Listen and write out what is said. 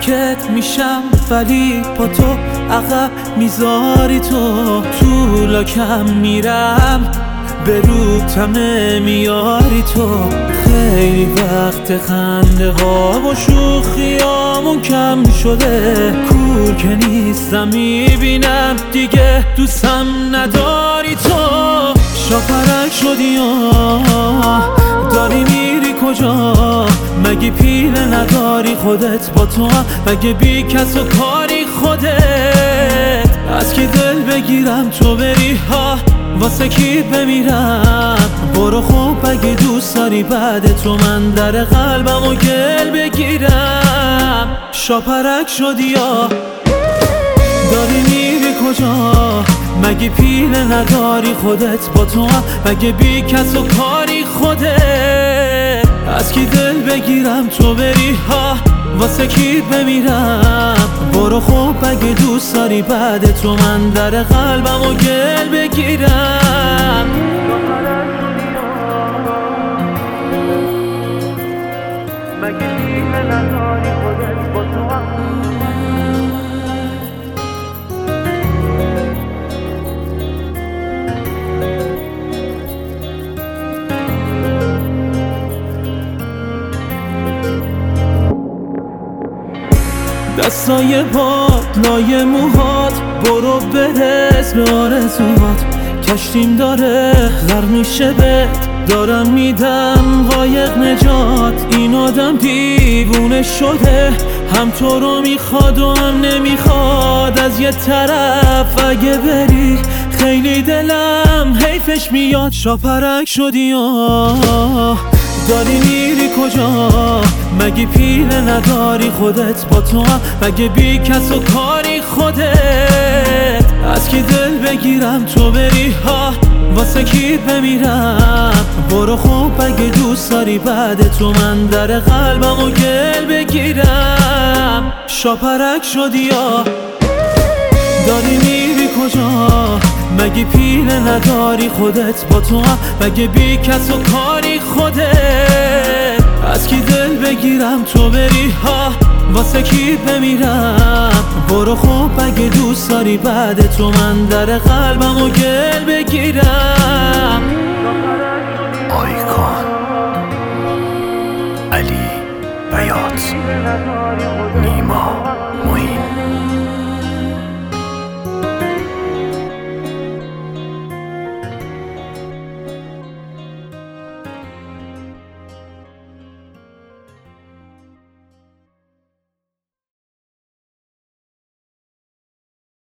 ساکت میشم ولی با تو عقب میذاری تو لاکم میرم به روتم نمیاری تو. خیلی وقت خنده ها و شوخیامون کم شده، کور که نیستم میبینم دیگه دوستم نداری تو. شاپرک شدی داری میری کجا؟ مگه پیله نداری خودت با تو هم؟ مگه بی کس و کاری خودت؟ از کی دل بگیرم تو بری ها؟ واسه کی بمیرم؟ برو خوب اگه دوست داری بعد تو من در قلبم و گل بگیرم. شاپرک شدی داری میری کجا؟ مگه پیله نداری خودت با تو هم؟ مگه بی کس و کاری خودت؟ از کی دل بگیرم تو بری ها؟ واسه کی بمیرم؟ برو خوب اگه دوست داری بعد تو من در قلبم و گل بگیرم. مگه پیله نداری خودت با تو هم؟ دستای باد لای موهات، برو برس به آرزوات. کشتیم داره غرق میشه بهت، دارم میدم قایق نجات. این آدم دیوونه شده، هم تو رو میخواد و هم نمیخواد. از یه طرف اگه بری خیلی دلم حیفش میاد. شاپرک شدی داری میری کجا؟ مگه پیله نداری خودت با تو هم؟ مگه بی کس و کاری خودت؟ از کی دل بگیرم تو بری ها؟ واسه کی بمیرم؟ برو خوب اگه دوست داری بعد تو من در قلبم و گل بگیرم. شاپرک شدی داری میری کجا؟ مگه پیله نداری خودت با تو هم؟ مگه بی کس و کاری خودت؟ از کی دل بگیرم تو بری ها؟ واسه کی بمیرم؟ برو خوب اگه دوست داری بعد تو من در قلبم و گل بگیرم. آیکان علی بیات